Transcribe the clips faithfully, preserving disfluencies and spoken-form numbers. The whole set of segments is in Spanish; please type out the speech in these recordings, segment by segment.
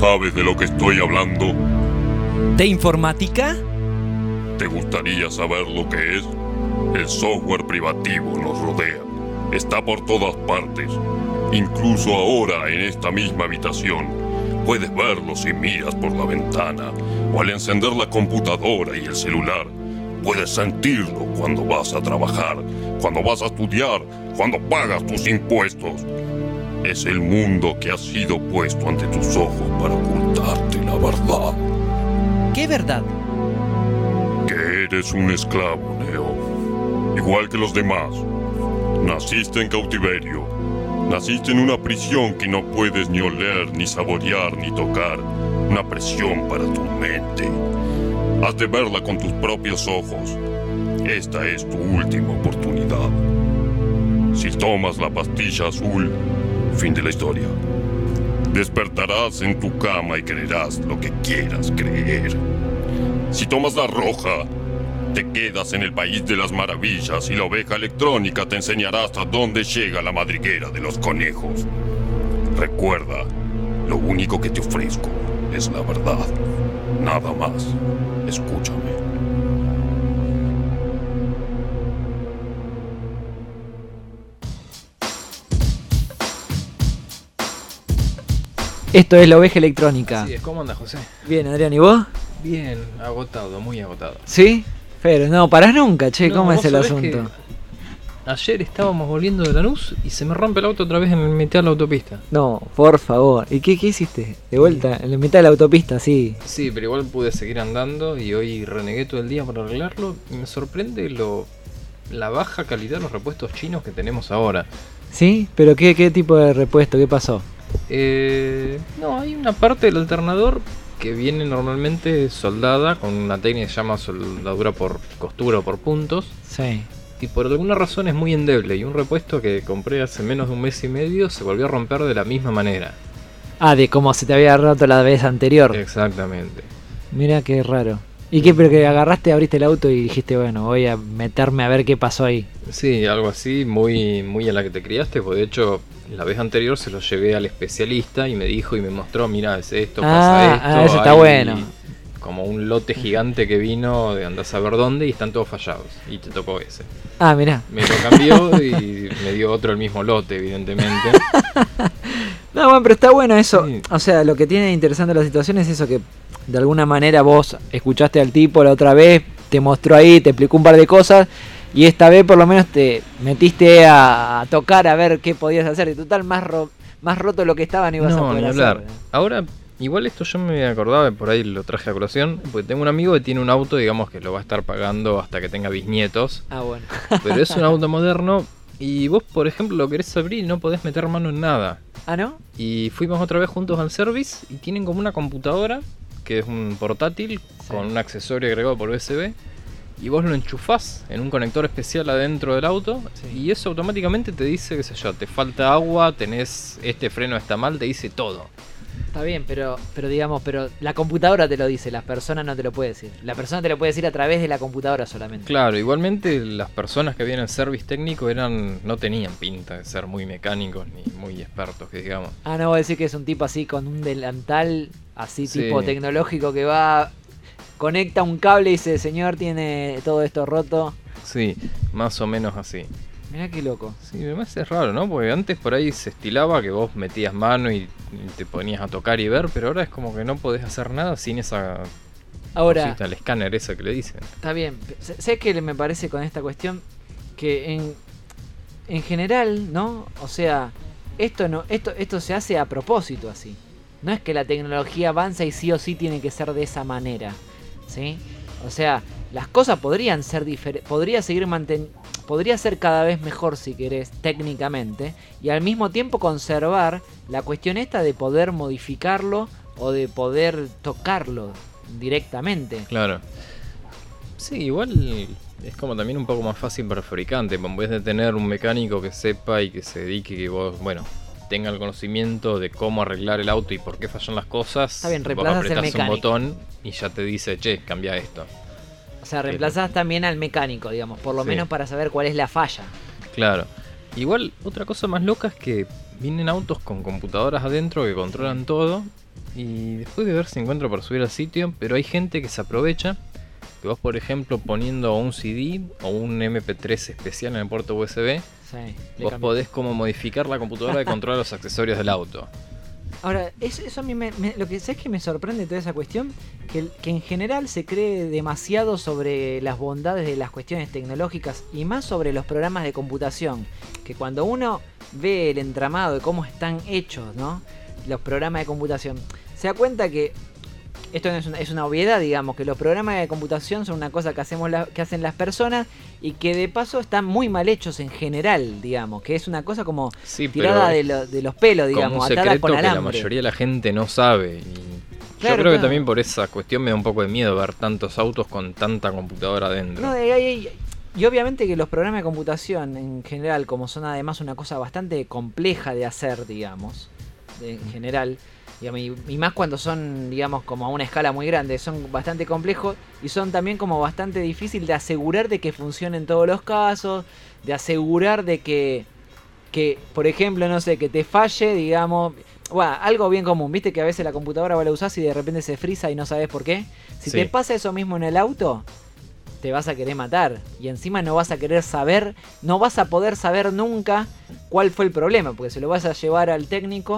¿Sabes de lo que estoy hablando? ¿De informática? ¿Te gustaría saber lo que es? El software privativo nos rodea. Está por todas partes. Incluso ahora, en esta misma habitación, puedes verlo si miras por la ventana o al encender la computadora y el celular. Puedes sentirlo cuando vas a trabajar, cuando vas a estudiar, cuando pagas tus impuestos. Es el mundo que ha sido puesto ante tus ojos para ocultarte la verdad. ¿Qué verdad? Que eres un esclavo, Neo. Igual que los demás. Naciste en cautiverio. Naciste en una prisión que no puedes ni oler, ni saborear, ni tocar. Una prisión para tu mente. Has de verla con tus propios ojos. Esta es tu última oportunidad. Si tomas la pastilla azul, fin de la historia. Despertarás en tu cama y creerás lo que quieras creer. Si tomas la roja, te quedas en el país de las maravillas y la oveja electrónica te enseñará hasta dónde llega la madriguera de los conejos. Recuerda, lo único que te ofrezco es la verdad. Nada más. Escúchame. Esto es la oveja electrónica. Así es, ¿cómo andas, José? Bien, Adrián, ¿y vos? Bien, agotado, muy agotado. ¿Sí? Pero no, parás nunca, che, No, ¿cómo es vos el sabés asunto? que ayer estábamos volviendo de Lanús y se me rompe el auto otra vez en el mitad de la autopista. No, por favor. ¿Y qué, qué hiciste? De vuelta, en la mitad de la autopista, sí. Sí, pero igual pude seguir andando y hoy renegué todo el día para arreglarlo y me sorprende lo la baja calidad de los repuestos chinos que tenemos ahora. ¿Sí? ¿Pero qué, qué tipo de repuesto? ¿Qué pasó? Eh, no, hay una parte del alternador que viene normalmente soldada con una técnica que se llama soldadura por costura o por puntos. Sí. Y por alguna razón es muy endeble y un repuesto que compré hace menos de un mes y medio se volvió a romper de la misma manera. Ah, de cómo se te había roto la vez anterior. Exactamente. Mira qué raro. ¿Y qué? Pero que agarraste, abriste el auto y dijiste, bueno, voy a meterme a ver qué pasó ahí. Sí, algo así, muy, muy a la que te criaste, pues de hecho la vez anterior se lo llevé al especialista y me dijo y me mostró, mira, es esto, Ah, pasa esto. ah, eso está hay bueno. Como un lote gigante que vino de andás a ver dónde y están todos fallados. Y te tocó ese. Ah, mirá. Me lo cambió y me dio otro el mismo lote, evidentemente. No, bueno, pero está bueno eso. Sí. O sea, lo que tiene interesante la situación es eso que de alguna manera vos escuchaste al tipo la otra vez, te mostró ahí, te explicó un par de cosas y esta vez por lo menos te metiste a, a tocar a ver qué podías hacer. Y total, más, ro más roto lo que estaba no ibas a No, poder ni hacer. hablar. Ahora, igual esto yo me acordaba, por ahí lo traje a colación, porque tengo un amigo que tiene un auto, digamos, que lo va a estar pagando hasta que tenga bisnietos. Ah, bueno. Pero es un auto moderno y vos, por ejemplo, lo querés abrir y no podés meter mano en nada. Ah, ¿no? Y fuimos otra vez juntos al service y tienen como una computadora, que es un portátil, Sí. con un accesorio agregado por U S B. Y vos lo enchufás en un conector especial adentro del auto. Sí. Y eso automáticamente te dice, qué sé yo, te falta agua, tenés este freno está mal, te dice todo. Está bien, pero, pero digamos, pero la computadora te lo dice, la persona no te lo puede decir. La persona te lo puede decir a través de la computadora solamente. Claro, igualmente las personas que habían en service técnico eran no tenían pinta de ser muy mecánicos ni muy expertos, que digamos. Ah, no, voy a decir que es un tipo así con un delantal, así Sí. tipo tecnológico que va, conecta un cable y dice, señor, tiene todo esto roto. Sí, más o menos así. Mirá qué loco. Sí, además es raro, ¿no? Porque antes por ahí se estilaba que vos metías mano y y te ponías a tocar y ver, pero ahora es como que no podés hacer nada sin esa Ahora, cosita, el escáner ese que le dicen. está bien. Sé sé que me parece con esta cuestión que en, en general, ¿no? O sea, esto no, esto, esto se hace a propósito así. No es que la tecnología avanza y sí o sí tiene que ser de esa manera, ¿sí? O sea, las cosas podrían ser diferentes, podría seguir manteniendo, podría ser cada vez mejor si querés técnicamente y al mismo tiempo conservar la cuestión esta de poder modificarlo o de poder tocarlo directamente. Claro. Sí, igual es como también un poco más fácil para el fabricante. En vez de tener un mecánico que sepa y que se dedique, que vos, bueno, tenga el conocimiento de cómo arreglar el auto y por qué fallan las cosas. Está bien, vos reemplazas el apretás un mecánico. botón y ya te dice, che, cambia esto. O sea, reemplazás también al mecánico, digamos, por lo Sí. menos para saber cuál es la falla. Claro. Igual, otra cosa más loca es que vienen autos con computadoras adentro que controlan todo y después de ver si encuentro para subir al sitio, pero hay gente que se aprovecha, que vos por ejemplo poniendo un C D o un M P tres especial en el puerto U S B, Sí, vos podés como modificar la computadora y controlar los accesorios del auto. Ahora, eso, eso a mí me, me- lo que sé es que me sorprende toda esa cuestión, que, que en general se cree demasiado sobre las bondades de las cuestiones tecnológicas y más sobre los programas de computación, que cuando uno ve el entramado de cómo están hechos, ¿no?, los programas de computación, se da cuenta que esto no es una, es una obviedad, digamos, que los programas de computación son una cosa que hacemos la- que hacen las personas y que de paso están muy mal hechos en general, digamos, que es una cosa como Sí, pero tirada de, es lo- de los pelos, como digamos, un atada secreto con que la alambre. mayoría de la gente no sabe. Y Claro, yo creo claro. que también por esa cuestión me da un poco de miedo ver tantos autos con tanta computadora adentro. No, y, y- y obviamente que los programas de computación en general, como son además una cosa bastante compleja de hacer, digamos, de- en general, digamos, y, y más cuando son, digamos, como a una escala muy grande, son bastante complejos y son también como bastante difícil de asegurar de que funcione en todos los casos, de asegurar de que, que por ejemplo, no sé, que te falle, digamos, bueno, algo bien común, viste que a veces la computadora vos la usás y de repente se frisa y no sabes por qué. Si Sí. te pasa eso mismo en el auto, te vas a querer matar. Y encima no vas a querer saber, no vas a poder saber nunca cuál fue el problema, porque se lo vas a llevar al técnico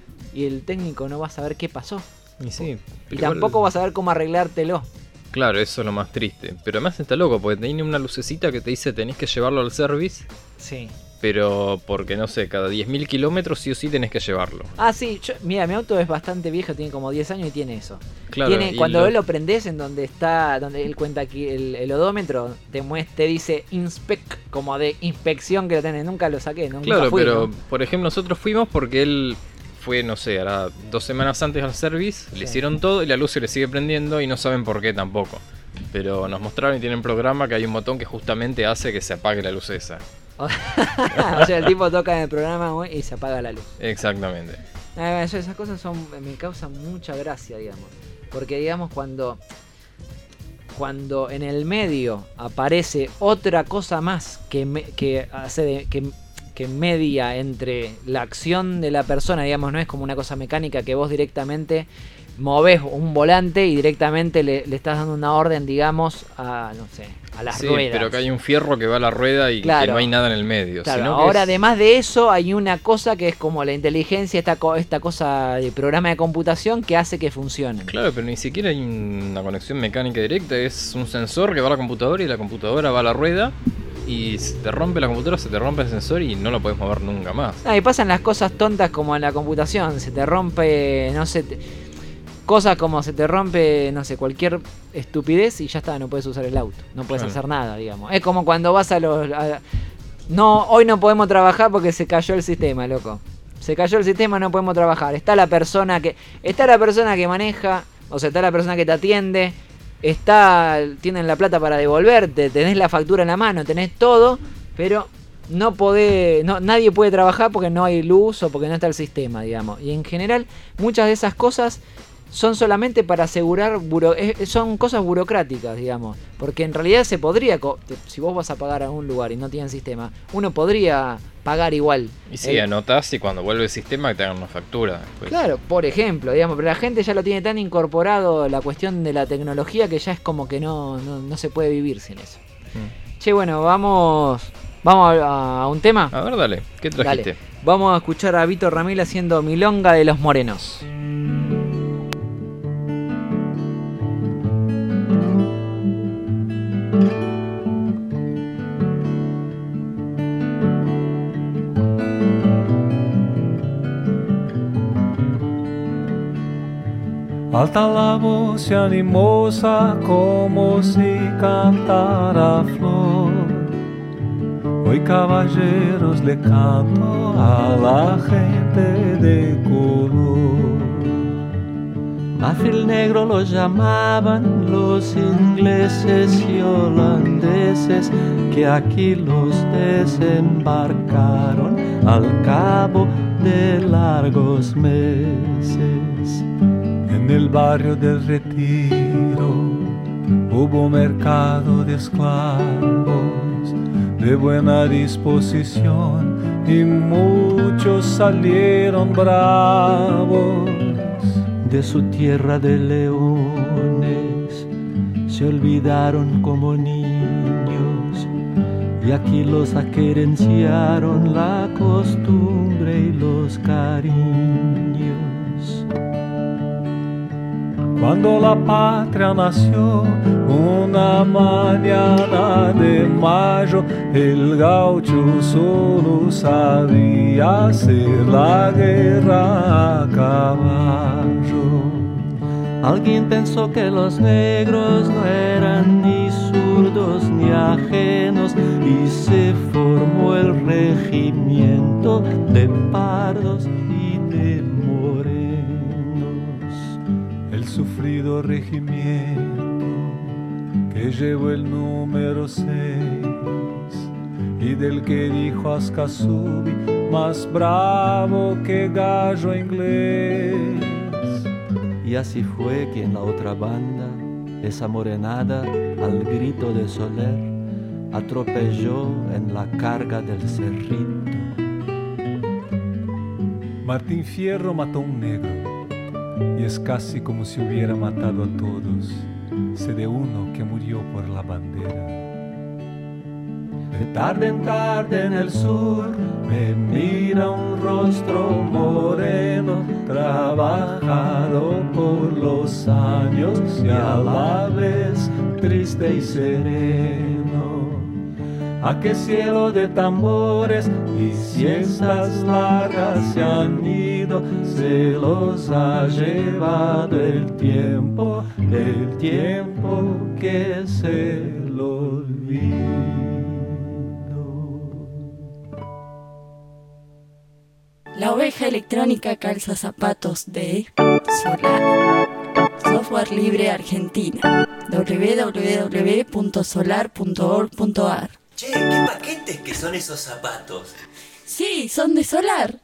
y el técnico no va a saber qué pasó. Y sí, Y pero tampoco igual- vas a saber cómo arreglártelo. Claro, eso es lo más triste. Pero además está loco, porque tiene una lucecita que te dice tenés que llevarlo al service, Sí. pero porque no sé, cada diez mil kilómetros sí o sí tenés que llevarlo. Ah, sí, yo- mira, mi auto es bastante viejo, tiene como diez años y tiene eso. Claro, Tiene, y cuando lo- vos lo prendés en donde está, donde él cuenta aquí el, el odómetro, te muestra, te dice inspect, como de inspección que lo tenés. Nunca lo saqué, nunca Claro, fui, pero ¿no? por ejemplo nosotros fuimos porque él fue, no sé, hará dos semanas antes al service, Sí. le hicieron todo y la luz se le sigue prendiendo y no saben por qué tampoco. Pero nos mostraron y tienen un programa que hay un botón que justamente hace que se apague la luz esa. O sea, el tipo toca en el programa güey, y se apaga la luz. Exactamente. Ah, eso- esas cosas son me causan mucha gracia, digamos. Porque, digamos, cuando cuando en el medio aparece otra cosa más que, me- que hace de- que, que media entre la acción de la persona, digamos, no es como una cosa mecánica que vos directamente movés un volante y directamente le, le estás dando una orden, digamos, a, no sé, a las Sí, ruedas. pero que hay un fierro que va a la rueda y Claro. que no hay nada en el medio. Claro, sino que ahora es- además de eso hay una cosa que es como la inteligencia, esta, co- esta cosa de programa de computación que hace que funcione. Claro, pero ni siquiera hay una conexión mecánica directa, es un sensor que va a la computadora y la computadora va a la rueda y si te rompe la computadora, se te rompe el sensor y no lo puedes mover nunca más. Ah, y pasan las cosas tontas como en la computación, se te rompe, no sé, te- cosas como se te rompe, no sé, cualquier estupidez y ya está, no puedes usar el auto, no puedes Claro. hacer nada, digamos. Es como cuando vas a los... a- no, hoy no podemos trabajar porque se cayó el sistema, loco. Se cayó el sistema, no podemos trabajar. Está la persona que está la persona que maneja, o sea, está la persona que te atiende, está tienen la plata para devolverte, tenés la factura en la mano, tenés todo, pero no podés, no, nadie puede trabajar porque no hay luz o porque no está el sistema, digamos. Y en general, muchas de esas cosas son solamente para asegurar, buro, es- son cosas burocráticas, digamos. Porque en realidad se podría, co- si vos vas a pagar a un lugar y no tienen sistema, uno podría pagar igual. Y sí, El- anotás y cuando vuelve el sistema que te hagan una factura. después. Claro, por ejemplo, digamos, pero la gente ya lo tiene tan incorporado la cuestión de la tecnología que ya es como que no, no, no se puede vivir sin eso. Mm. Che, bueno, vamos, vamos a, a un tema. A ver, dale, ¿qué trajiste? Dale. Vamos a escuchar a Víctor Ramil haciendo Milonga de los Morenos. Alta la voz y animosa como si cantara flor. Hoy caballeros le canto a la gente de color. Mafil negro lo llamaban los ingleses y holandeses que aquí los desembarcaron al cabo de largos meses. En el barrio del Retiro hubo mercado de esclavos de buena disposición y muchos salieron bravos. de su tierra de leones, se olvidaron como niños, y aquí los aquerenciaron la costumbre y los cariños. Cuando la patria nació, una mañana de mayo, el gaucho solo sabía hacer la guerra a caballo. Alguien pensó que los negros no eran ni zurdos ni ajenos, y se formó el regimiento de pardos y de morenos. El sufrido regimiento que llevó el número seis, y del que dijo Ascasubi, más bravo que gallo inglés. Y así fue que en la otra banda, esa morenada, al grito de Soler, atropelló en la carga del cerrito. Martín Fierro mató a un negro, y es casi como si hubiera matado a todos. Sé de uno que murió por la bandera. De tarde en tarde en el sur me mira un rostro moreno, trabajado por los años y a la vez triste y sereno. A qué cielo de tambores y siestas largas se han ido, se los ha llevado el tiempo, el tiempo que se lo olvida. La oveja electrónica calza zapatos de Solar, software libre Argentina. doble u doble u doble u punto solar punto org punto a r. Che, ¿qué paquetes que son esos zapatos? Sí, son de Solar.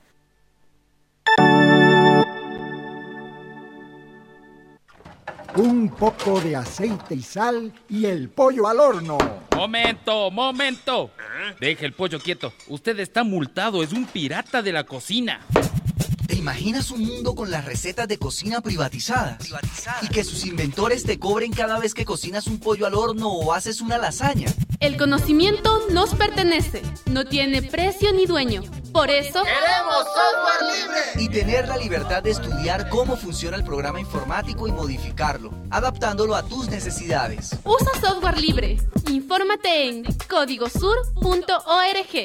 Un poco de aceite y sal y el pollo al horno. ¡Momento, momento! ¿Eh? Deje el pollo quieto. Usted está multado, es un pirata de la cocina. ¿Te imaginas un mundo con las recetas de cocina privatizadas? Privatizadas. Y que sus inventores te cobren cada vez que cocinas un pollo al horno o haces una lasaña. El conocimiento nos pertenece, no tiene precio ni dueño. Por eso ¡queremos software libre! Y tener la libertad de estudiar cómo funciona el programa informático y modificarlo, adaptándolo a tus necesidades. Usa software libre. Infórmate en código sur punto org.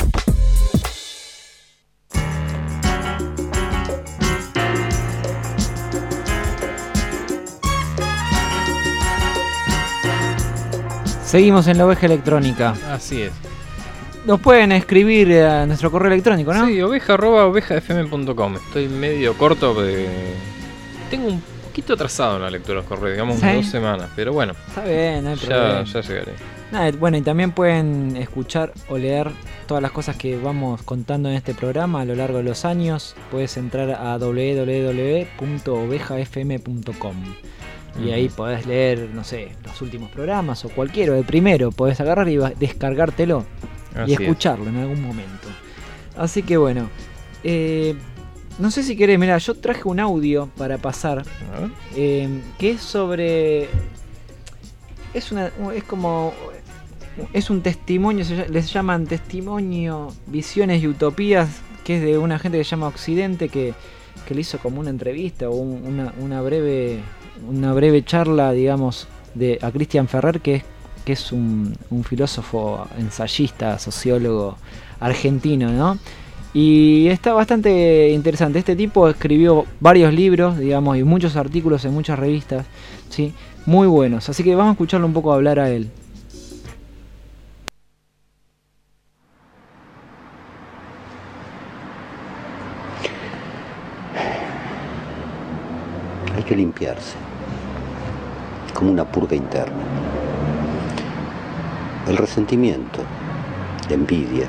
Seguimos en la oveja electrónica. Así es. Nos pueden escribir a nuestro correo electrónico, ¿no? Sí, oveja arroba ovejafm punto com. Estoy medio corto porque tengo un poquito atrasado en la lectura de los correos, digamos ¿sí? dos semanas, pero bueno. Está bien, no hay ya, problema. Ya llegaré. Nada, bueno, y también pueden escuchar o leer todas las cosas que vamos contando en este programa a lo largo de los años. Puedes entrar a doble u doble u doble u punto ovejafm punto com. Y ahí podés leer, no sé, los últimos programas o cualquiera, el primero, podés agarrar y descargártelo Así y escucharlo es. en algún momento. Así que bueno, eh, no sé si querés, mirá, yo traje un audio para pasar, eh, que es sobre, es una, es como, es un testimonio, les llaman testimonio, visiones y utopías, que es de una gente que se llama Occidente, que, que le hizo como una entrevista o un, una, una breve... una breve charla, digamos, de a Cristian Ferrer, que es, que es un, un filósofo, ensayista, sociólogo argentino, ¿no? Y está bastante interesante. Este tipo escribió varios libros, digamos, y muchos artículos en muchas revistas, ¿sí? Muy buenos. Así que vamos a escucharlo un poco hablar a él. Hay que limpiarse, como una purga interna. El resentimiento, la envidia.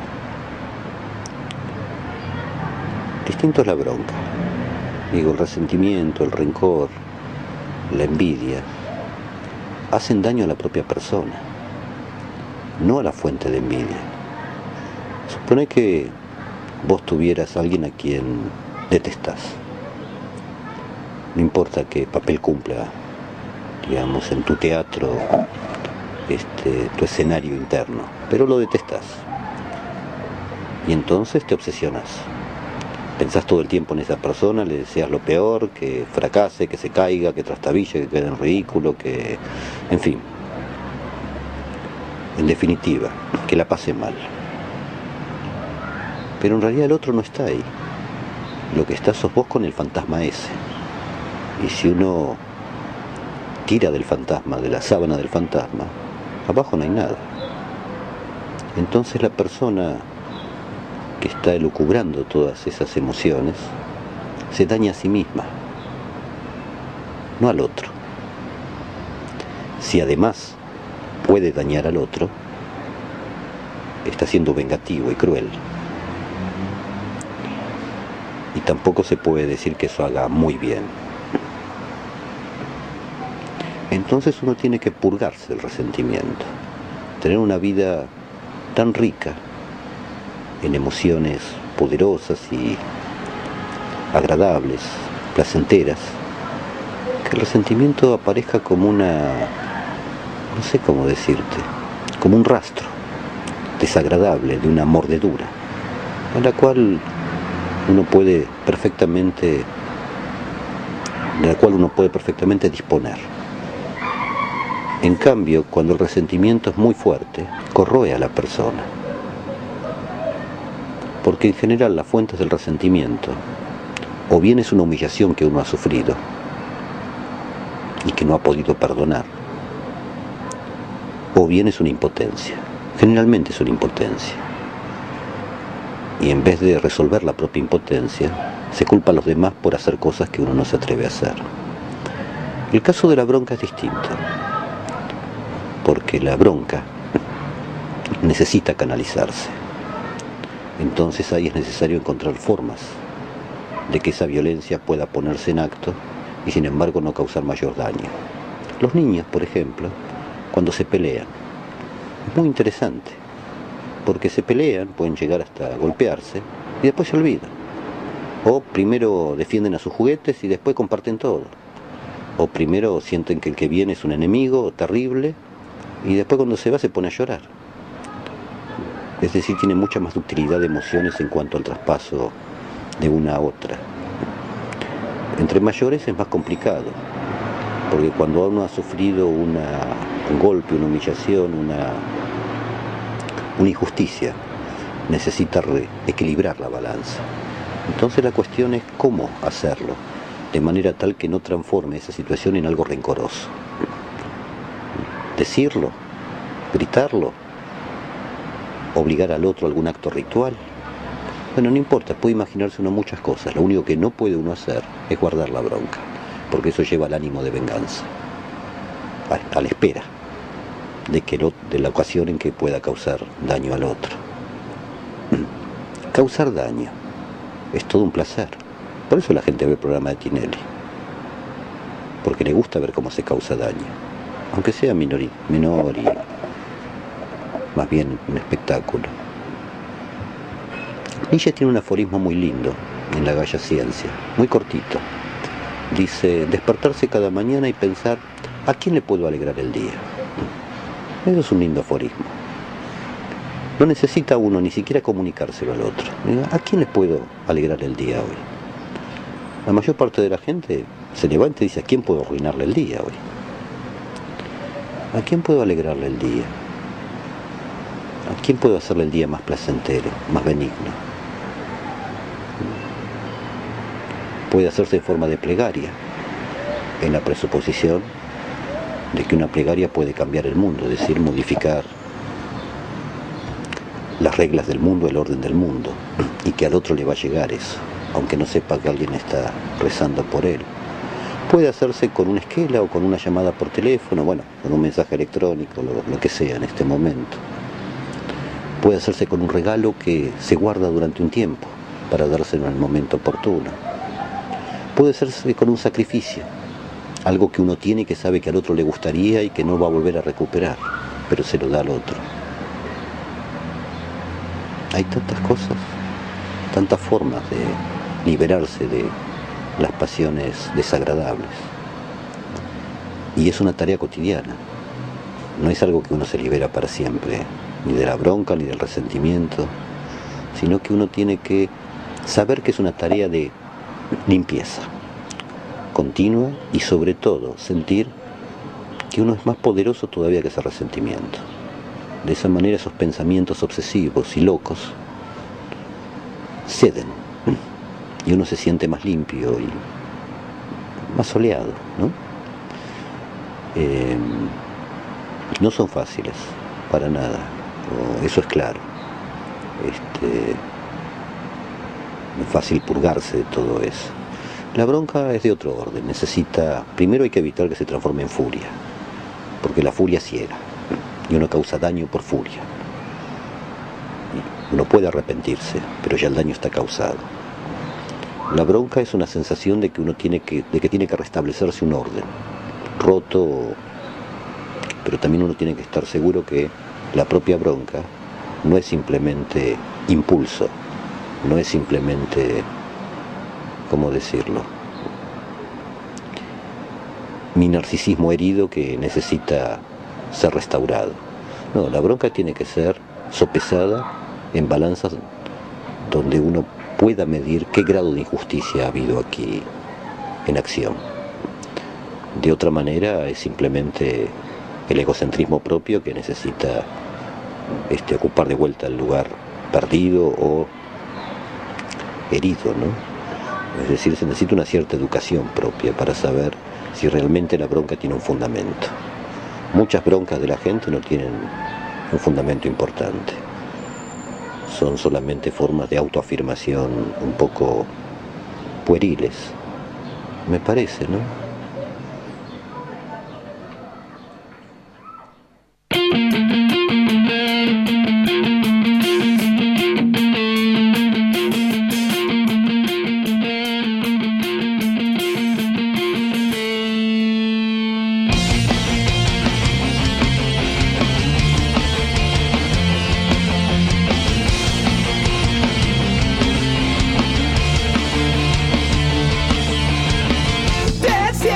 Distinto es la bronca. Digo, el resentimiento, el rencor, la envidia, hacen daño a la propia persona, no a la fuente de envidia. Supone que vos tuvieras a alguien a quien detestás. No importa qué papel cumpla, digamos, en tu teatro, este, tu escenario interno, pero lo detestas. Y entonces te obsesionas. Pensás todo el tiempo en esa persona, le deseas lo peor, que fracase, que se caiga, que trastabille, que quede en ridículo, que... en fin. En definitiva, que la pase mal. Pero en realidad el otro no está ahí. Lo que está sos vos con el fantasma ese. Y si uno tira del fantasma, de la sábana del fantasma, abajo no hay nada. Entonces la persona que está elucubrando todas esas emociones se daña a sí misma, no al otro. Si además puede dañar al otro, está siendo vengativo y cruel. Y tampoco se puede decir que eso haga muy bien. Entonces uno tiene que purgarse del resentimiento, tener una vida tan rica en emociones poderosas y agradables, placenteras, que el resentimiento aparezca como una, no sé cómo decirte, como un rastro desagradable de una mordedura, a la cual uno puede perfectamente, de la cual uno puede perfectamente disponer. En cambio, cuando el resentimiento es muy fuerte, corroe a la persona. Porque en general las fuentes del resentimiento o bien es una humillación que uno ha sufrido y que no ha podido perdonar, o bien es una impotencia. Generalmente es una impotencia. Y en vez de resolver la propia impotencia, se culpa a los demás por hacer cosas que uno no se atreve a hacer. El caso de la bronca es distinto, porque la bronca necesita canalizarse. Entonces ahí es necesario encontrar formas de que esa violencia pueda ponerse en acto y sin embargo no causar mayor daño. Los niños, por ejemplo, cuando se pelean, es muy interesante, porque se pelean, pueden llegar hasta golpearse y después se olvidan. O primero defienden a sus juguetes y después comparten todo. O primero sienten que el que viene es un enemigo terrible y después cuando se va se pone a llorar. Es decir, tiene mucha más ductilidad de emociones en cuanto al traspaso de una a otra. Entre mayores es más complicado, porque cuando uno ha sufrido una, un golpe, una humillación, una, una injusticia, necesita equilibrar la balanza. Entonces la cuestión es cómo hacerlo, de manera tal que no transforme esa situación en algo rencoroso. Decirlo, gritarlo, obligar al otro a algún acto ritual. Bueno, no importa, puede imaginarse uno muchas cosas. Lo único que no puede uno hacer es guardar la bronca, porque eso lleva al ánimo de venganza, a, a la espera de, que lo, de la ocasión en que pueda causar daño al otro. Causar daño es todo un placer. Por eso la gente ve el programa de Tinelli, porque le gusta ver cómo se causa daño, aunque sea menor y, menor y más bien un espectáculo. Nietzsche tiene un aforismo muy lindo en La Galla Ciencia, muy cortito. Dice, despertarse cada mañana y pensar, ¿a quién le puedo alegrar el día? Eso es un lindo aforismo. No necesita uno ni siquiera comunicárselo al otro. ¿A quién le puedo alegrar el día hoy? La mayor parte de la gente se levanta y dice, ¿a quién puedo arruinarle el día hoy? ¿A quién puedo alegrarle el día? ¿A quién puedo hacerle el día más placentero, más benigno? Puede hacerse en forma de plegaria, en la presuposición de que una plegaria puede cambiar el mundo, es decir, modificar las reglas del mundo, el orden del mundo, y que al otro le va a llegar eso, aunque no sepa que alguien está rezando por él. Puede hacerse con una esquela o con una llamada por teléfono, bueno, con un mensaje electrónico, lo, lo que sea en este momento. Puede hacerse con un regalo que se guarda durante un tiempo para dárselo en el momento oportuno. Puede hacerse con un sacrificio, algo que uno tiene y que sabe que al otro le gustaría y que no va a volver a recuperar, pero se lo da al otro. Hay tantas cosas, tantas formas de liberarse de las pasiones desagradables. Y es una tarea cotidiana. No es algo que uno se libera para siempre, ni de la bronca, ni del resentimiento, sino que uno tiene que saber que es una tarea de limpieza continua y sobre todo sentir que uno es más poderoso todavía que ese resentimiento. De esa manera esos pensamientos obsesivos y locos ceden y uno se siente más limpio y más soleado, ¿no? Eh, no son fáciles, para nada, eso es claro. Este, no es fácil purgarse de todo eso. La bronca es de otro orden, necesita, primero hay que evitar que se transforme en furia, porque la furia ciega y uno causa daño por furia. Uno puede arrepentirse, pero ya el daño está causado. La bronca es una sensación de que uno tiene que, de que tiene que restablecerse un orden roto, pero también uno tiene que estar seguro que la propia bronca no es simplemente impulso, no es simplemente, ¿cómo decirlo?, mi narcisismo herido que necesita ser restaurado. No, la bronca tiene que ser sopesada en balanzas donde uno pueda medir qué grado de injusticia ha habido aquí en acción. De otra manera es simplemente el egocentrismo propio que necesita este, ocupar de vuelta el lugar perdido o herido, ¿no? Es decir, se necesita una cierta educación propia para saber si realmente la bronca tiene un fundamento. Muchas broncas de la gente no tienen un fundamento importante. Son solamente formas de autoafirmación un poco pueriles, me parece, ¿no? Decía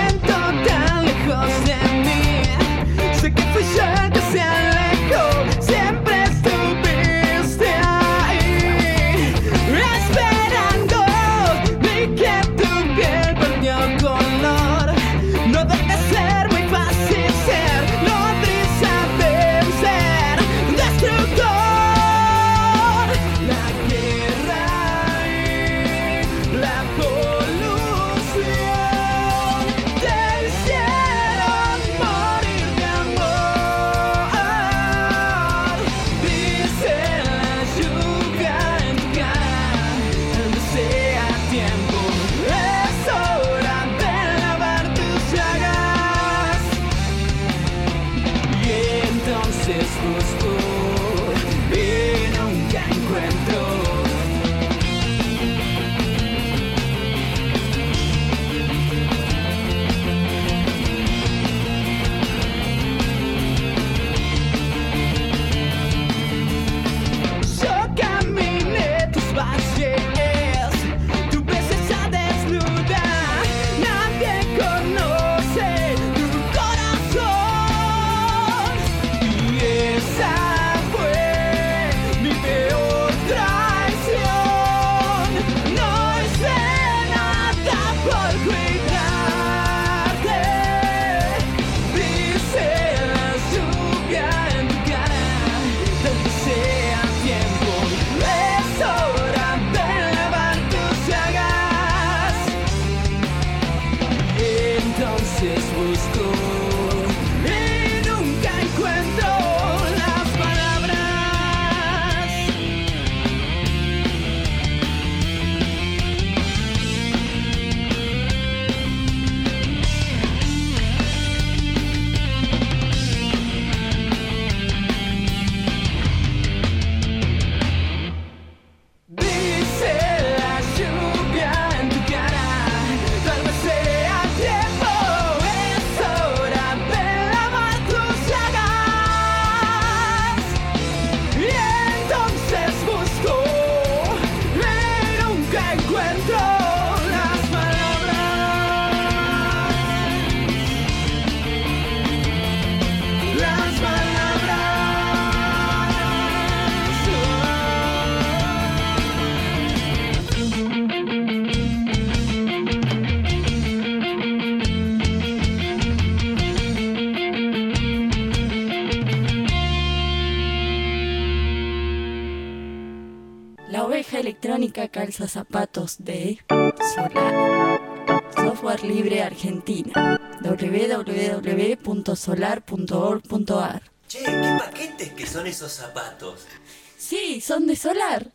electrónica calza zapatos de Solar, software libre Argentina. doble u doble u doble u punto solar punto org punto a r. Che, ¿qué paquetes que son esos zapatos? Sí, son de Solar.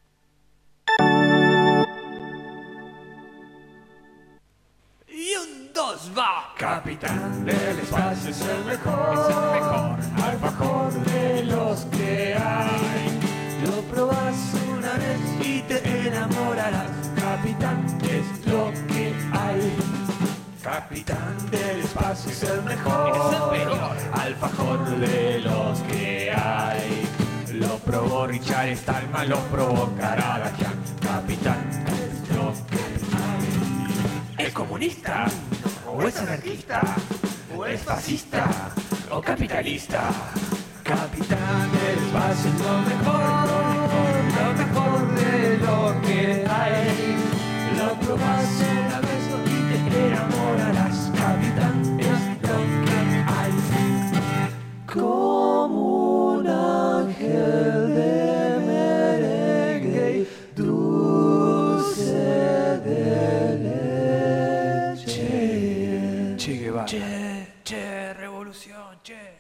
Y un dos va. Capitán del espacio es el mejor, es el mejor alfajor de los que hay. Lo probás una vez y te enamorarás. Capitán es lo que hay. Capitán del espacio es el mejor, es el mejor alfajor de los que hay. Lo probó Richard Stallman, lo probó Karadakian. Capitán es lo que hay. ¿Es comunista? ¿O es anarquista? ¿O es fascista? ¿O capitalista? Capitán del espacio es lo mejor, lo mejor de lo que hay. Lo probás una vez y te enamorarás. Capitán es lo que hay. Como un ángel de merengue, dulce de leche. Che Guevara. Che, che, revolución, che.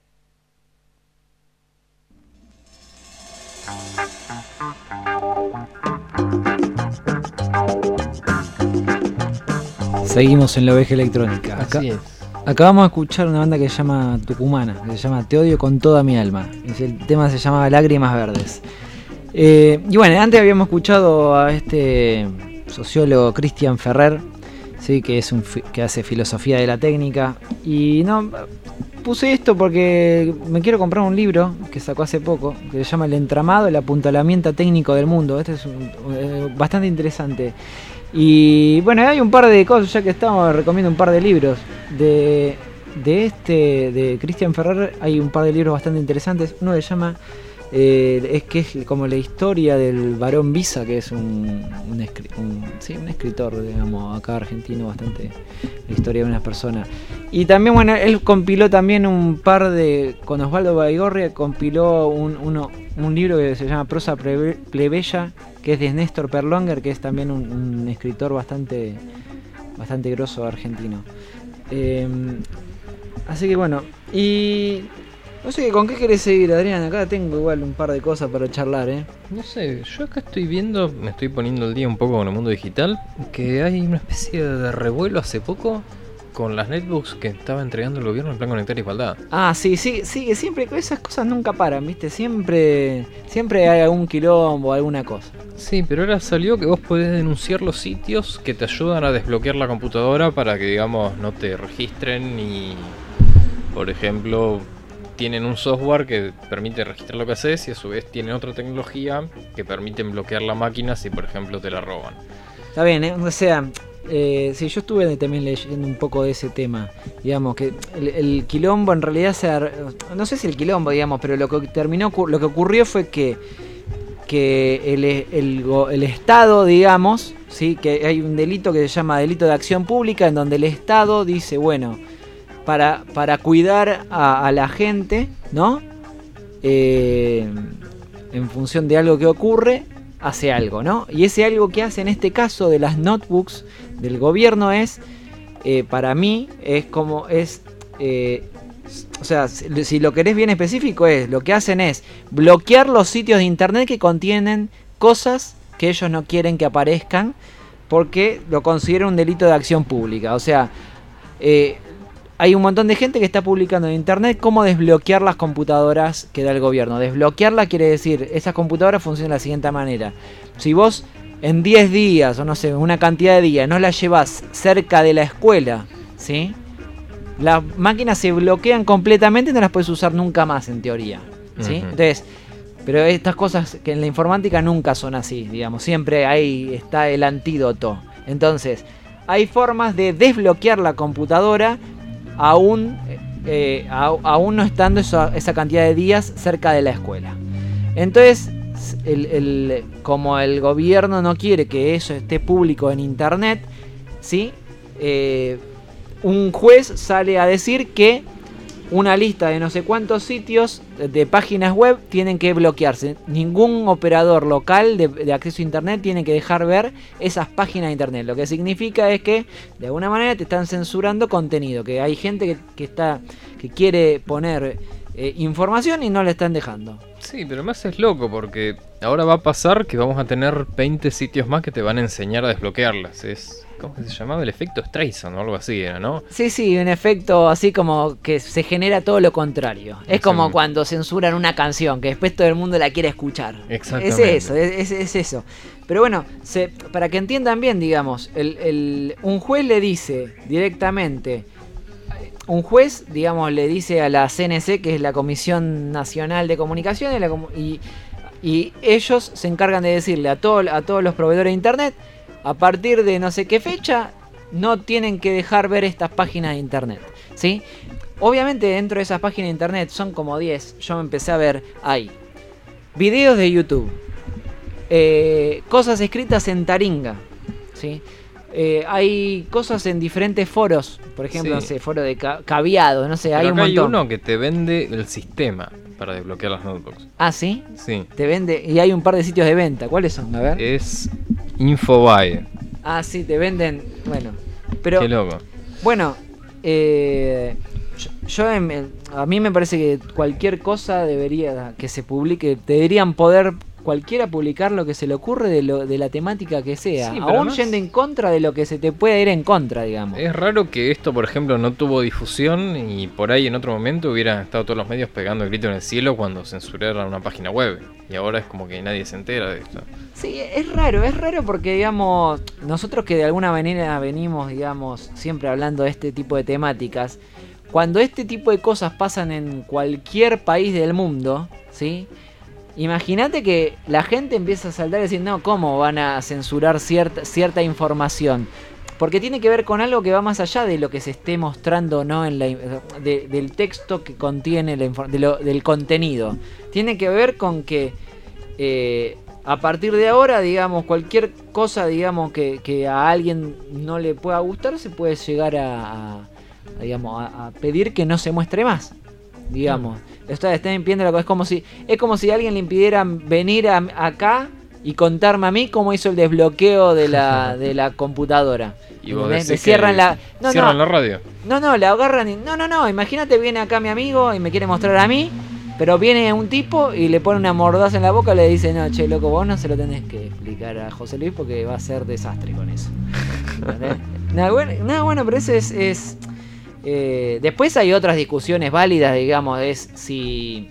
Seguimos en la oveja electrónica. Acá, Así es. acabamos de escuchar una banda que se llama Tucumana, que se llama Te odio con toda mi alma. El tema se llamaba Lágrimas Verdes. Eh, y bueno, antes habíamos escuchado a este sociólogo Cristian Ferrer, sí, que es un que hace filosofía de la técnica. Y no puse esto porque me quiero comprar un libro que sacó hace poco, que se llama El entramado, el apuntalamiento técnico del mundo. Este es un, eh, bastante interesante. Y bueno, hay un par de cosas, ya que estamos, recomiendo un par de libros. De, de este, de Cristian Ferrer, hay un par de libros bastante interesantes. Uno se llama, eh, es que es como la historia del Barón Visa, que es un, un, escri un, sí, un escritor, digamos, acá argentino, bastante, la historia de unas personas. Y también, bueno, él compiló también un par de, con Osvaldo Baigorria, compiló un, uno, un libro que se llama Prosa Plebeya, que es de Néstor Perlonger, que es también un, un escritor bastante bastante grosso argentino. Eh, así que bueno, y no sé, ¿con qué querés seguir, Adrián? Acá tengo igual un par de cosas para charlar, ¿eh? No sé, yo acá estoy viendo, me estoy poniendo el día un poco con el mundo digital, que hay una especie de revuelo hace poco con las netbooks que estaba entregando el gobierno en plan Conectar Igualdad. Ah, sí, sí, sí, que siempre esas cosas nunca paran, ¿viste? Siempre siempre hay algún quilombo, alguna cosa. Sí, pero ahora salió que vos podés denunciar los sitios que te ayudan a desbloquear la computadora para que, digamos, no te registren y, por ejemplo, tienen un software que permite registrar lo que haces y a su vez tienen otra tecnología que permiten bloquear la máquina si, por ejemplo, te la roban. Está bien, ¿eh? O sea, eh, sí, yo estuve también leyendo un poco de ese tema. Digamos que el, el quilombo en realidad se... No sé si el quilombo, digamos, pero lo que terminó, lo que ocurrió fue que que el, el, el Estado, digamos, ¿sí? Que hay un delito que se llama delito de acción pública, en donde el Estado dice, bueno, para, para cuidar a, a la gente, ¿no? Eh, en función de algo que ocurre, hace algo, ¿no? Y ese algo que hace en este caso de las notebooks del gobierno es, eh, para mí, es como es... Eh, O sea, si, si lo querés bien específico, es lo que hacen es bloquear los sitios de internet que contienen cosas que ellos no quieren que aparezcan porque lo consideran un delito de acción pública. O sea, eh, hay un montón de gente que está publicando en internet cómo desbloquear las computadoras que da el gobierno. Desbloquearla quiere decir, esas computadoras funcionan de la siguiente manera. Si vos en diez días, o no sé, una cantidad de días, no las llevas cerca de la escuela, ¿sí? Las máquinas se bloquean completamente y no las puedes usar nunca más, en teoría, ¿sí? Uh-huh. Entonces, pero estas cosas que en la informática nunca son así, digamos. Siempre ahí está el antídoto. Entonces, hay formas de desbloquear la computadora aún, eh, aún no estando esa, esa cantidad de días cerca de la escuela. Entonces, el, el, como el gobierno no quiere que eso esté público en internet, ¿sí? Eh... un juez sale a decir que una lista de no sé cuántos sitios de páginas web tienen que bloquearse. Ningún operador local de, de acceso a internet tiene que dejar ver esas páginas de internet. Lo que significa es que de alguna manera te están censurando contenido, que hay gente que, que está que quiere poner eh, información y no le están dejando. Sí, pero más es loco porque ahora va a pasar que vamos a tener veinte sitios más que te van a enseñar a desbloquearlas. Es... ¿Cómo se llamaba? El efecto Streisand o algo así era, ¿no? Sí, sí, un efecto así como que se genera todo lo contrario. Es como cuando censuran una canción, que después todo el mundo la quiere escuchar. Exactamente. Es eso, es, es eso. Pero bueno, se, para que entiendan bien, digamos, el, el, un juez le dice directamente, un juez, digamos, le dice a la C N C, que es la Comisión Nacional de Comunicaciones, la, y, y ellos se encargan de decirle a, todo, a todos los proveedores de internet, a partir de no sé qué fecha, no tienen que dejar ver estas páginas de internet, ¿sí? Obviamente dentro de esas páginas de internet, son como diez, yo me empecé a ver, hay videos de YouTube, eh, cosas escritas en taringa, ¿sí? Eh, hay cosas en diferentes foros, por ejemplo, sí. no sé, foro de ca caviado, no sé, Pero hay un acá montón. Hay uno que te vende el sistema para desbloquear las notebooks. ¿Ah, sí? Sí. Te vende, y hay un par de sitios de venta, ¿cuáles son? A ver. Es Infobae. Ah, sí, te venden, bueno, pero... Qué loco. Bueno, eh, yo, yo en, a mí me parece que cualquier cosa debería que se publique, deberían poder cualquiera publicar lo que se le ocurre de, lo, de la temática que sea, sí, aún más... yendo en contra de lo que se te pueda ir en contra, digamos. Es raro que esto, por ejemplo, no tuvo difusión y por ahí en otro momento hubieran estado todos los medios pegando el grito en el cielo cuando censuraran una página web. Y ahora es como que nadie se entera de esto. Sí, es raro, es raro porque, digamos, nosotros que de alguna manera venimos, digamos, siempre hablando de este tipo de temáticas, cuando este tipo de cosas pasan en cualquier país del mundo, ¿sí? Imagínate que la gente empieza a saltar y decir, no, ¿cómo van a censurar cierta, cierta información? Porque tiene que ver con algo que va más allá de lo que se esté mostrando o no en la, de, del texto que contiene, la, de lo, del contenido. Tiene que ver con que eh, a partir de ahora, digamos, cualquier cosa, digamos, que, que a alguien no le pueda gustar, se puede llegar a, a, digamos, a, a pedir que no se muestre más, digamos. Mm. Está, está viendo lo que es como si es como si alguien le impidiera venir a, acá y contarme a mí cómo hizo el desbloqueo de la de la computadora. Y vos decís le cierran la no, cierran no, la radio. No, no, la agarran y no, no, no, imagínate viene acá mi amigo y me quiere mostrar a mí, pero viene un tipo y le pone una mordaza en la boca y le dice, "No, che, loco, vos no se lo tenés que explicar a José Luis porque va a ser desastre con eso." Nada bueno, nada bueno, pero eso es, es Eh, después hay otras discusiones válidas, digamos, es si,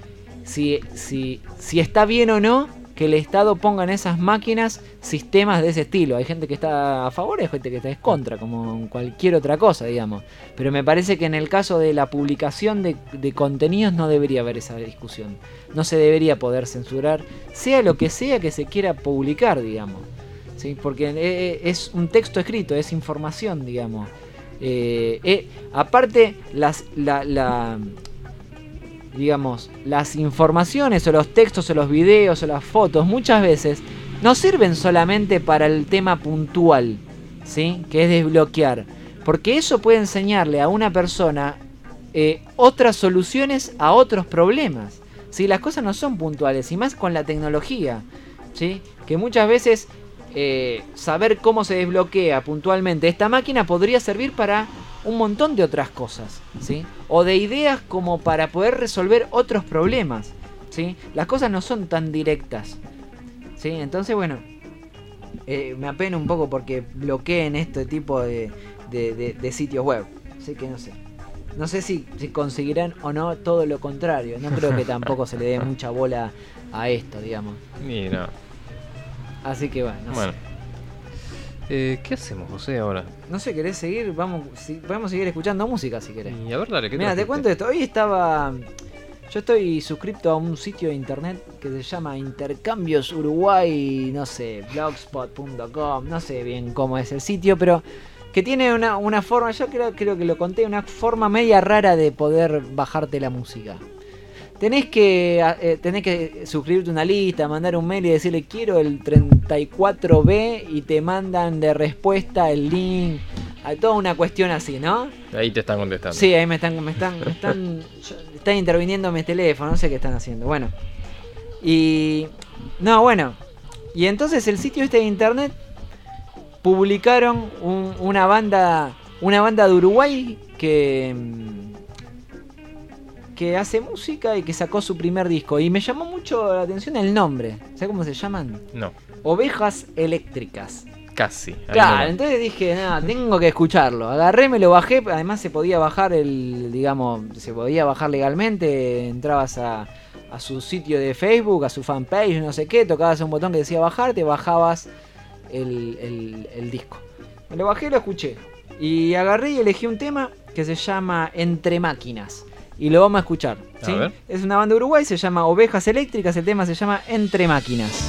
si, si, si está bien o no que el Estado ponga en esas máquinas sistemas de ese estilo. Hay gente que está a favor y hay gente que está en contra, como en cualquier otra cosa, digamos. Pero me parece que en el caso de la publicación de, de contenidos no debería haber esa discusión. No se debería poder censurar, sea lo que sea que se quiera publicar, digamos, ¿sí? Porque es un texto escrito, es información, digamos. Eh, eh, aparte las la, la, digamos las informaciones o los textos o los videos o las fotos muchas veces no sirven solamente para el tema puntual, ¿sí? Que es desbloquear, porque eso puede enseñarle a una persona eh, otras soluciones a otros problemas, ¿sí? Las cosas no son puntuales y más con la tecnología, ¿sí? Que muchas veces Eh, saber cómo se desbloquea puntualmente esta máquina podría servir para un montón de otras cosas, ¿sí? O de ideas como para poder resolver otros problemas, ¿sí? Las cosas no son tan directas, ¿sí? Entonces, bueno, eh, me apena un poco porque bloqueen este tipo de, de, de, de sitios web, así que no sé. No sé si, si conseguirán o no todo lo contrario. No creo que tampoco se le dé mucha bola a esto, digamos. Mira. Así que bueno, no bueno. sé. Eh, ¿Qué hacemos, José, ahora? No sé, ¿querés seguir? Vamos, si, podemos seguir escuchando música si querés. Y a ver, dale, ¿qué Mira, te trajiste? cuento esto. Hoy estaba... Yo estoy suscripto a un sitio de internet que se llama Intercambios Uruguay, no sé, blogspot punto com, no sé bien cómo es el sitio, pero que tiene una, una forma, yo creo, creo que lo conté, una forma media rara de poder bajarte la música. Tenés que, eh, tenés que suscribirte a una lista, mandar un mail y decirle quiero el treinta y cuatro B y te mandan de respuesta el link Hay toda una cuestión así, ¿no? Ahí te están contestando. Sí, ahí me están, me están, me están, están interviniendo mi teléfono, no sé qué están haciendo. Bueno. Y... No, bueno. Y entonces el sitio este de internet publicaron un, una banda, una banda de Uruguay que... que hace música y que sacó su primer disco. Y me llamó mucho la atención el nombre. ¿Sabes cómo se llaman? No. Ovejas Eléctricas. Casi. Claro, entonces dije, nada, tengo que escucharlo. Agarré, me lo bajé, además se podía bajar el, digamos, se podía bajar legalmente, entrabas a, a su sitio de Facebook, a su fanpage, no sé qué, tocabas un botón que decía bajar, te bajabas el, el, el disco. Me lo bajé y lo escuché. Y agarré y elegí un tema que se llama Entre Máquinas. Y lo vamos a escuchar, ¿sí? A ver. Es una banda de Uruguay, se llama Ovejas Eléctricas, el tema se llama Entre Máquinas.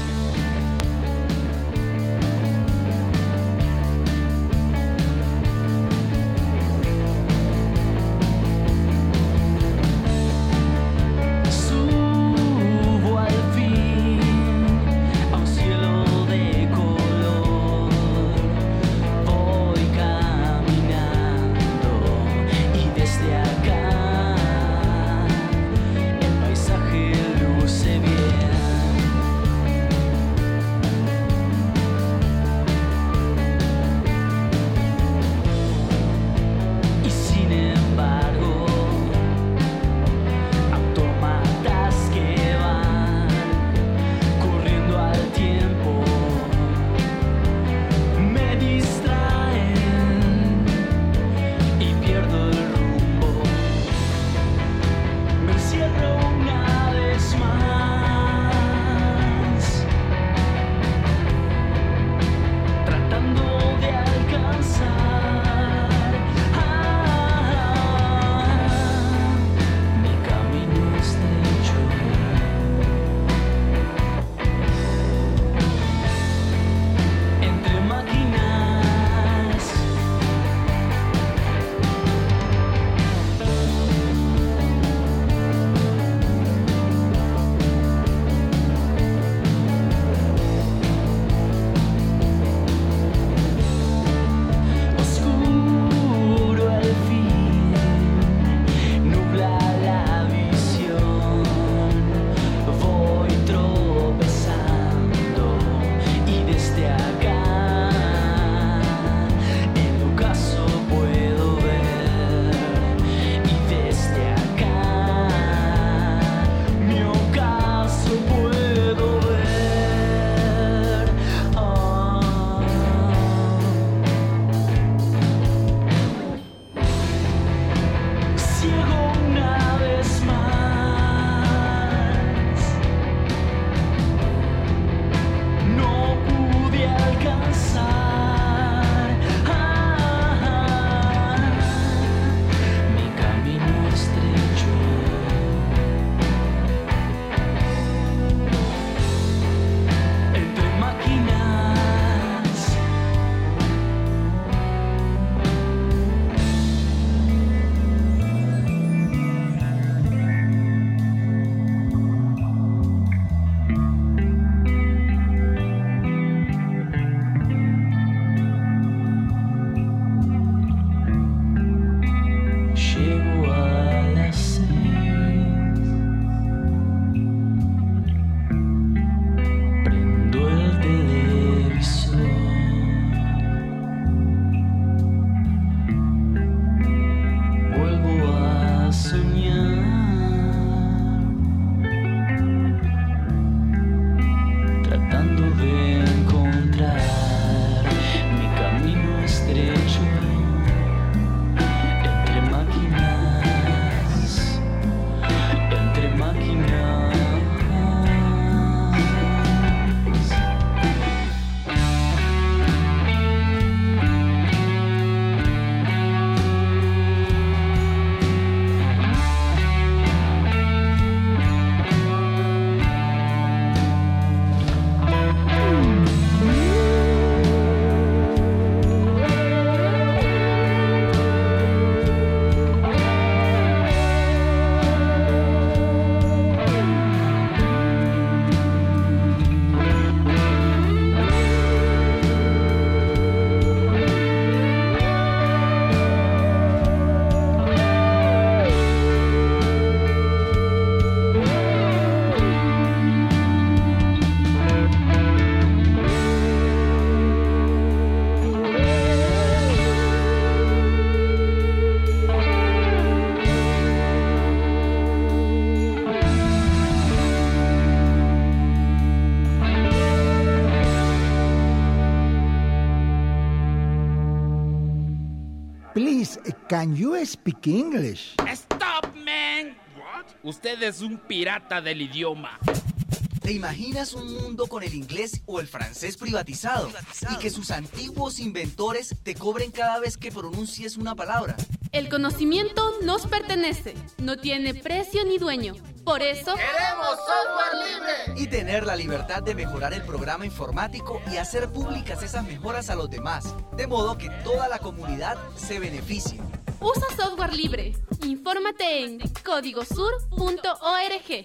please, can you speak English? Stop, man. What? Usted es un pirata del idioma. ¿Te imaginas un mundo con el inglés o el francés privatizado? privatizado? Y que sus antiguos inventores te cobren cada vez que pronuncies una palabra. El conocimiento nos pertenece, no tiene precio ni dueño. Por eso ¡queremos software libre! Y tener la libertad de mejorar el programa informático y hacer públicas esas mejoras a los demás, de modo que toda la comunidad se beneficie. Usa software libre. Infórmate en códigosur punto org.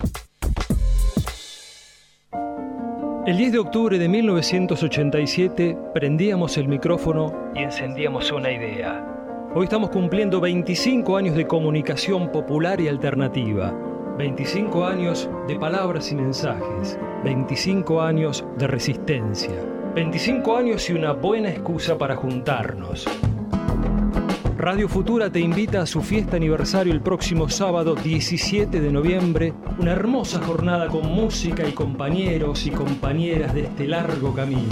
El diez de octubre de mil novecientos ochenta y siete prendíamos el micrófono y encendíamos una idea. Hoy estamos cumpliendo veinticinco años de comunicación popular y alternativa, veinticinco años de palabras y mensajes, veinticinco años de resistencia, veinticinco años y una buena excusa para juntarnos. Radio Futura te invita a su fiesta aniversario el próximo sábado diecisiete de noviembre, una hermosa jornada con música y compañeros y compañeras de este largo camino.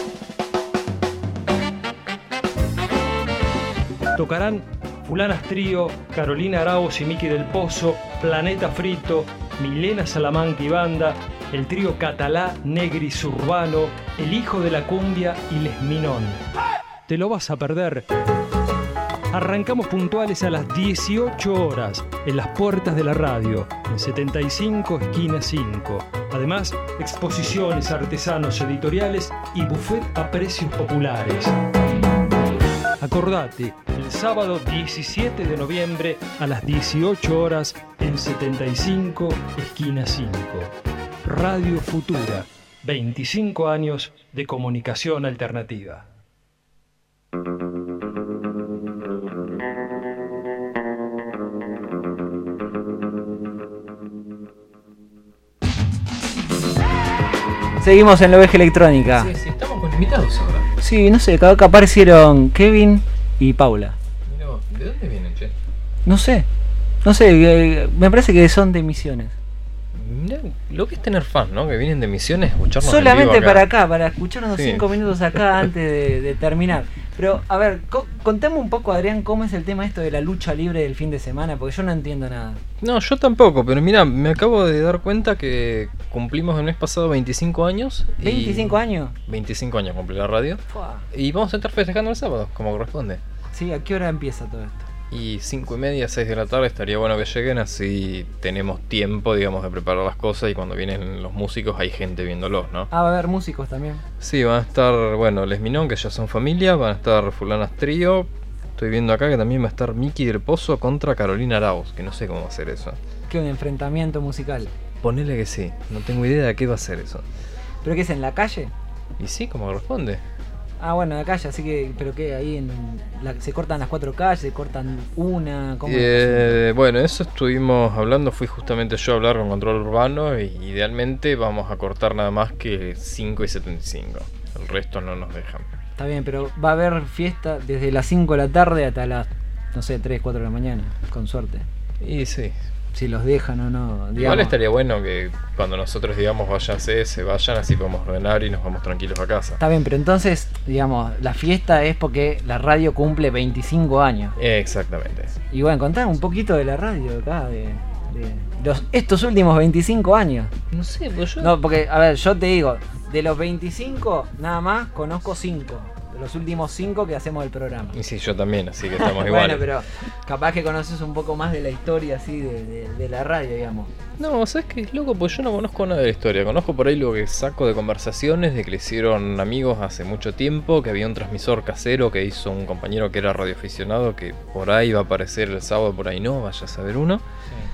Tocarán Fulanas Trío, Carolina Arauz y Miki del Pozo, Planeta Frito, Milena Salamanca y Banda, el trío Catalá, Negris Urbano, El Hijo de la Cumbia y Les Minón. Te lo vas a perder. Arrancamos puntuales a las dieciocho horas en las puertas de la radio, en setenta y cinco esquina cinco. Además, exposiciones, artesanos, editoriales y buffet a precios populares. Acordate, el sábado diecisiete de noviembre a las dieciocho horas en setenta y cinco esquina cinco. Radio Futura, veinticinco años de comunicación alternativa. Seguimos en la oveja electrónica. Sí, sí, estamos con invitados ahora. Sí, no sé, acá aparecieron Kevin y Paula. Mirá, ¿de dónde vienen, che? No sé, no sé, eh, me parece que son de Misiones. Mirá, lo que es tener fans, ¿no? Que vienen de Misiones a escucharnos solamente en vivo acá. para acá, para escucharnos Sí. cinco minutos acá antes de, de terminar. Pero, a ver, co- contame un poco, Adrián, cómo es el tema esto de la lucha libre del fin de semana, porque yo no entiendo nada. No, yo tampoco, pero mira, me acabo de dar cuenta que cumplimos el mes pasado veinticinco años. y- ¿veinticinco años? veinticinco años cumple la radio. Fua. Y vamos a estar festejando el sábado, como corresponde. Sí, ¿a qué hora empieza todo esto? Y cinco y media, seis de la tarde estaría bueno que lleguen, así tenemos tiempo, digamos, de preparar las cosas y cuando vienen los músicos hay gente viéndolos, ¿no? Ah, va a haber músicos también. Sí, van a estar, bueno, Les Minón, que ya son familia, van a estar Fulanas Trío. Estoy viendo acá que también va a estar Miki del Pozo contra Carolina Arauz, que no sé cómo va a ser eso. ¿Qué, un enfrentamiento musical? Ponele que sí, no tengo idea de qué va a ser eso. ¿Pero qué es, en la calle? Y sí, como corresponde. Ah, bueno, en la calle, así que, pero qué, ahí en la, se cortan las cuatro calles, se cortan una, ¿cómo es? Eh, bueno, eso estuvimos hablando, fui justamente yo a hablar con Control Urbano y idealmente vamos a cortar nada más que cinco y setenta y cinco. El resto no nos dejan. Está bien, pero va a haber fiesta desde las cinco de la tarde hasta las, no sé, tres, cuatro de la mañana, con suerte. Y sí. Si los dejan o no. Digamos. Igual estaría bueno que cuando nosotros digamos váyanse, se vayan, así podemos ordenar y nos vamos tranquilos a casa. Está bien, pero entonces, digamos, la fiesta es porque la radio cumple veinticinco años. Exactamente. Y bueno, contá un poquito de la radio acá, de, de los, estos últimos veinticinco años. No sé, pues yo... No, porque, a ver, yo te digo, de los veinticinco, nada más, conozco cinco. De los últimos cinco que hacemos el programa. Y sí, yo también, así que estamos bueno, iguales. pero capaz que conoces un poco más de la historia así de, de, de la radio, digamos. No, ¿sabes qué es loco? Pues yo no conozco nada de la historia. Conozco por ahí lo que saco de conversaciones de que le hicieron amigos hace mucho tiempo, que había un transmisor casero que hizo un compañero que era radioaficionado, que por ahí va a aparecer el sábado, por ahí no, vaya a saber uno. Sí.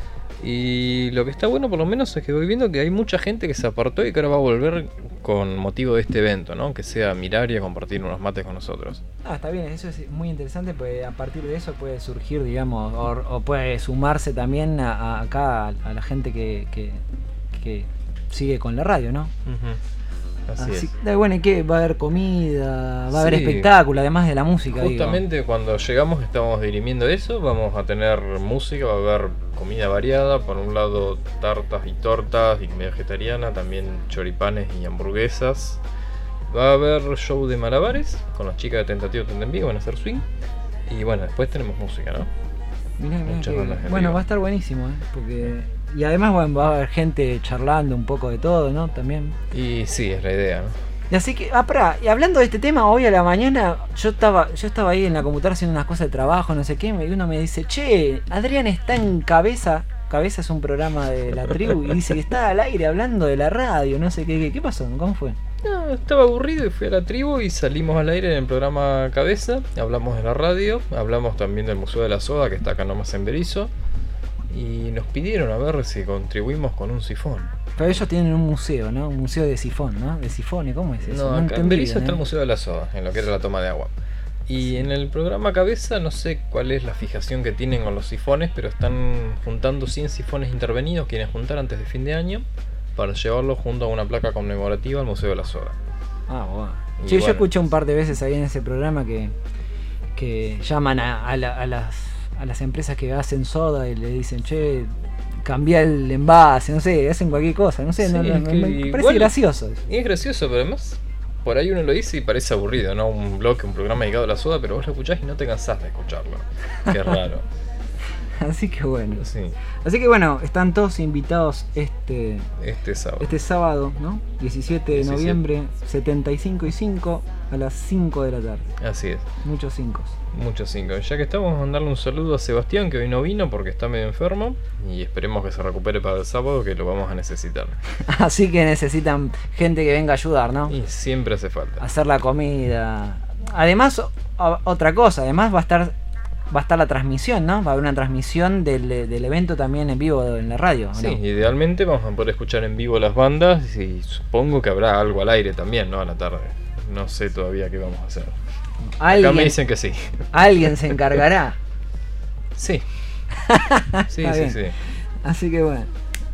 Y lo que está bueno por lo menos es que voy viendo que hay mucha gente que se apartó y que ahora va a volver con motivo de este evento, ¿no? Que sea mirar y a compartir unos mates con nosotros. Ah, está bien, eso es muy interesante, pues a partir de eso puede surgir, digamos, o, o puede sumarse también a, a acá a, a la gente que, que, que sigue con la radio, ¿no? Uh-huh. Así, Así es. Bueno, ¿y qué? Va a haber comida, va a Sí. haber espectáculo, además de la música. Justamente digo. cuando llegamos estábamos dirimiendo eso, vamos a tener música, va a haber comida variada, por un lado tartas y tortas y comida vegetariana, también choripanes y hamburguesas. Va a haber show de malabares con las chicas de Tentativo Tendembigo, van a hacer swing. Y bueno, después tenemos música, ¿no? Mirá, mirá Muchas que- bandas en bueno, vivo. va a estar buenísimo, ¿eh? Porque y además bueno, va a haber gente charlando un poco de todo, ¿no? También. Y sí, es la idea, ¿no? Y así que, ah, pará, y hablando de este tema, hoy a la mañana yo estaba yo estaba ahí en la computadora haciendo unas cosas de trabajo, no sé qué, y uno me dice, che, Adrián está en Cabeza, Cabeza es un programa de la tribu, y dice que está al aire hablando de la radio, no sé qué, qué, ¿qué pasó? ¿Cómo fue? No, estaba aburrido y fui a la tribu y salimos al aire en el programa Cabeza, hablamos de la radio, hablamos también del Museo de la Soda, que está acá nomás en Berizo, y nos pidieron a ver si contribuimos con un sifón. Pero ellos tienen un museo, ¿no? Un museo de sifón, ¿no? De sifones, ¿cómo es eso? No, acá en entendí Berizo bien, está ¿eh? el Museo de la Soda, en lo que era la toma de agua. Y en el programa Cabeza no sé cuál es la fijación que tienen con los sifones, pero están juntando cien sifones intervenidos, quieren juntar antes de fin de año, para llevarlos junto a una placa conmemorativa al Museo de la Soda. Ah, bueno. Y Sí, yo bueno. escuché un par de veces ahí en ese programa que, que llaman a, a la- a las, a las empresas que hacen soda y le dicen, che, cambia el envase, no sé, hacen cualquier cosa, no sé, Sí, no, no, es no, que me parece igual- gracioso. Y es gracioso, pero además por ahí uno lo dice y parece aburrido, ¿no? Un bloque, un programa dedicado a la soda, pero vos lo escuchás y no te cansás de escucharlo. Qué raro. Así que bueno. Sí. Así que bueno, están todos invitados este Este sábado. este sábado, ¿no? diecisiete de diecisiete. noviembre, setenta y cinco y cinco a las cinco de la tarde. Así es. Muchos cinco. Muchos cinco. Ya que estamos, mandarle un saludo a Sebastián, que hoy no vino porque está medio enfermo. Y esperemos que se recupere para el sábado, que lo vamos a necesitar. Así que necesitan gente que venga a ayudar, ¿no? Y siempre hace falta. Hacer la comida. Además, o- o- otra cosa, además va a estar va a estar la transmisión, ¿no? Va a haber una transmisión del, del evento también en vivo en la radio, ¿o Sí, no? idealmente vamos a poder escuchar en vivo las bandas y supongo que habrá algo al aire también, ¿no? A la tarde. No sé todavía qué vamos a hacer. Acá Alguien- me dicen que sí. Alguien se encargará. Sí. Sí, Está sí, bien. sí. Así que bueno.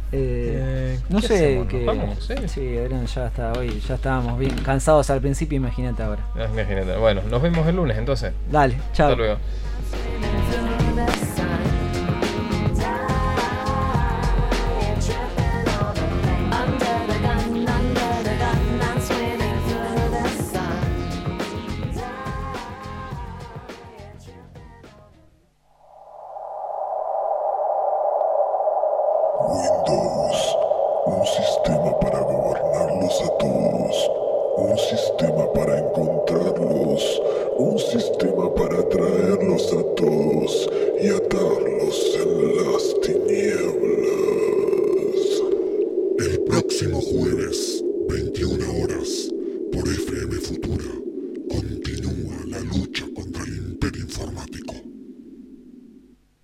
eh, Eh, no ¿qué sé hacemos? ¿Nos qué. vamos? Sí. Sí, Adrián, ya está hoy, ya estábamos bien cansados al principio, imagínate ahora. Ah, imagínate. Bueno, nos vemos el lunes entonces. Dale, chao. Hasta luego. Windows, un sistema para gobernarlos a todos, un sistema para encontrarlos, un sistema para atraerlos a todos y atarlos en las tinieblas.